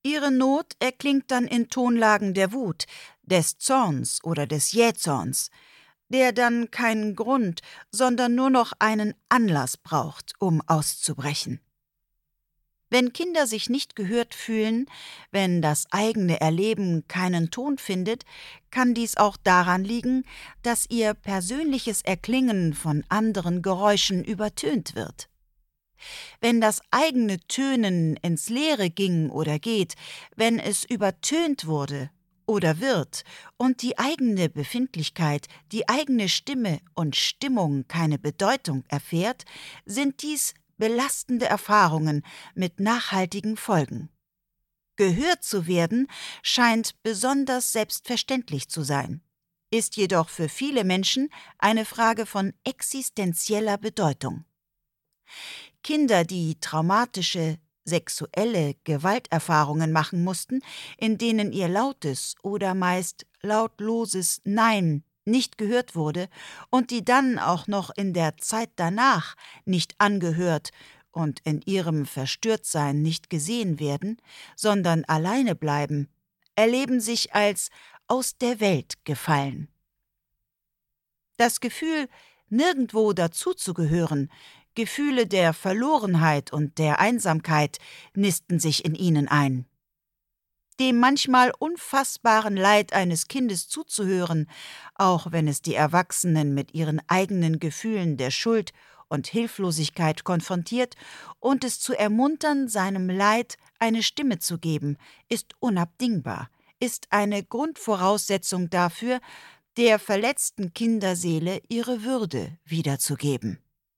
Ihre Not erklingt dann in Tonlagen der Wut, des Zorns oder des Jähzorns, der dann keinen Grund, sondern nur noch einen Anlass braucht, um auszubrechen. Wenn Kinder sich nicht gehört fühlen, wenn das eigene Erleben keinen Ton findet, kann dies auch daran liegen, dass ihr persönliches Erklingen von anderen Geräuschen übertönt wird. Wenn das eigene Tönen ins Leere ging oder geht, wenn es übertönt wurde oder wird und die eigene Befindlichkeit, die eigene Stimme und Stimmung keine Bedeutung erfährt, sind dies belastende Erfahrungen mit nachhaltigen Folgen. Gehört zu werden scheint besonders selbstverständlich zu sein, ist jedoch für viele Menschen eine Frage von existenzieller Bedeutung. Kinder, die traumatische sexuelle Gewalterfahrungen machen mussten, in denen ihr lautes oder meist lautloses Nein nicht gehört wurde und die dann auch noch in der Zeit danach nicht angehört und in ihrem Verstörtsein nicht gesehen werden, sondern alleine bleiben, erleben sich als aus der Welt gefallen. Das Gefühl, nirgendwo dazuzugehören, Gefühle der Verlorenheit und der Einsamkeit nisten sich in ihnen ein. Dem manchmal unfassbaren Leid eines Kindes zuzuhören, auch wenn es die Erwachsenen mit ihren eigenen Gefühlen der Schuld und Hilflosigkeit konfrontiert, und es zu ermuntern, seinem Leid eine Stimme zu geben, ist unabdingbar, ist eine Grundvoraussetzung dafür, der verletzten Kinderseele ihre Würde wiederzugeben.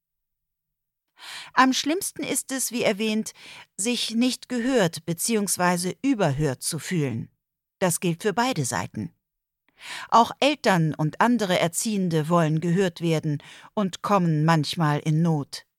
Am schlimmsten ist es, wie erwähnt, sich nicht gehört bzw. überhört zu fühlen. Das gilt für beide Seiten. Auch Eltern und andere Erziehende wollen gehört werden und kommen manchmal in Not.